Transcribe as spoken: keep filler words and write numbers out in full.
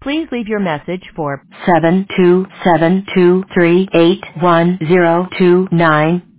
Please leave your message for seven two seven two three eight one zero two nine.